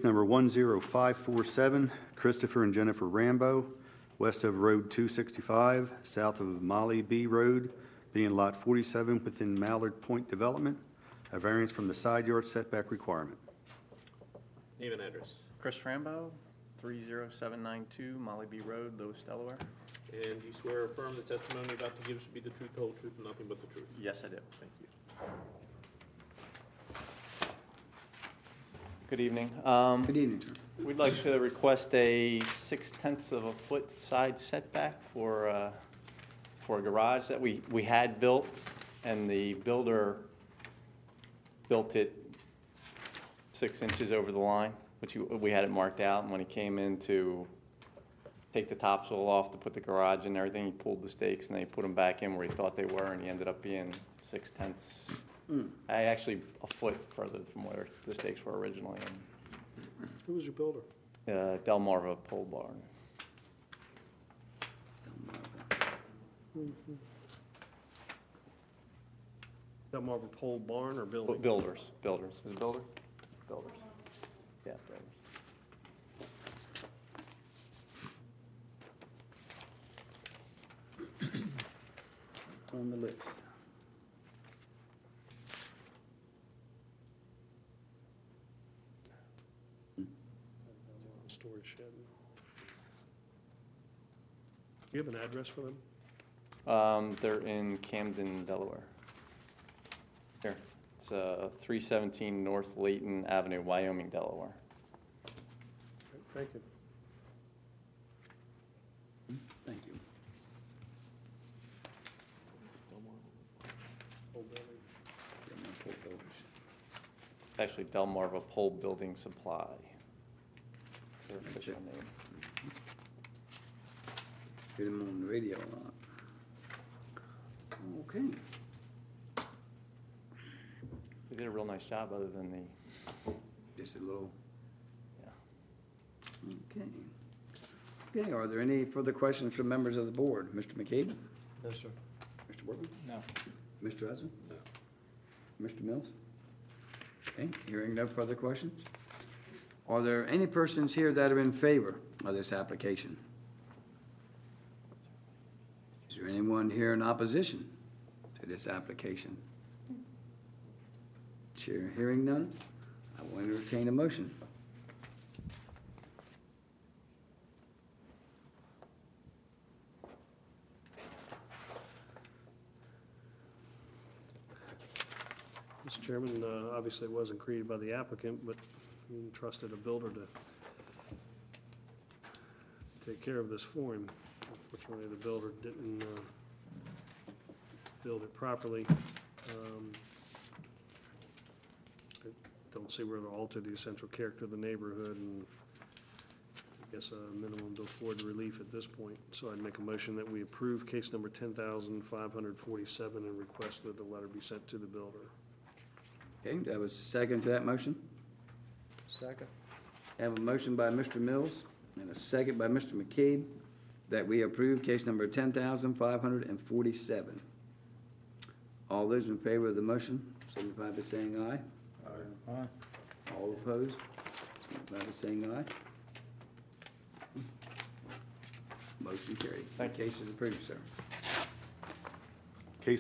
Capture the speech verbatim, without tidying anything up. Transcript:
number one zero five four seven, Christopher and Jennifer Rambo, west of Road two sixty-five, south of Molly B. Road, being Lot forty-seven within Mallard Point Development, a variance from the side yard setback requirement. Name and address. Chris Rambo, three zero seven nine two Molly B. Road, Lewis, Delaware. And you swear or affirm the testimony you're about to give should be the truth, the whole truth, and nothing but the truth? Yes, I do. Thank you. Good evening. Um, Good evening, sir. We'd like to request a six tenths of a foot side setback for, uh, for a garage that we, we had built, and the builder built it six inches over the line, which you, we had it marked out, and when he came in to take the topsoil off to put the garage and everything, he pulled the stakes and then he put them back in where he thought they were, and he ended up being six tenths. Mm. I actually a foot further from where the stakes were originally. Who was your builder? And, uh, Delmarva Pole Barn. Delmarva Pole Barn or Bu- building? Builders, builders. Is it builder? Builders. Yeah, builders. On the list. Storage shed. You have an address for them? Um, they're in Camden, Delaware. Here, it's uh, three seventeen North Layton Avenue, Wyoming, Delaware. Thank you. Thank you. Old building. Delmarva Pole Builders. Actually, Delmarva Pole Building Supply. Their official Gotcha. name. Hear them on the radio a lot. Okay. They did a real nice job other than the, Just a little. yeah. Okay. Okay, are there any further questions from members of the board? Mister McCabe? No, sir. Mister Workman? No. Mister Hudson? No. Mister Mills? Okay, hearing no further questions. Are there any persons here that are in favor of this application? Is there anyone here in opposition to this application? Chair hearing none, I will entertain a motion. Mister Chairman, uh, obviously it wasn't created by the applicant, but he entrusted a builder to take care of this for him. Unfortunately, the builder didn't uh, build it properly. Um, I don't see where it'll alter the essential character of the neighborhood, and I guess a minimum to afford relief at this point. So I'd make a motion that we approve case number ten thousand five hundred forty-seven and request that the letter be sent to the builder. Okay, do I have a second to that motion? Second. I have a motion by Mister Mills and a second by Mister McCabe that we approve case number ten thousand five hundred forty-seven. All those in favor of the motion, signify by saying aye. Aye. Aye. All opposed, signify by saying aye. Motion carried. Thank you. Case is approved, sir.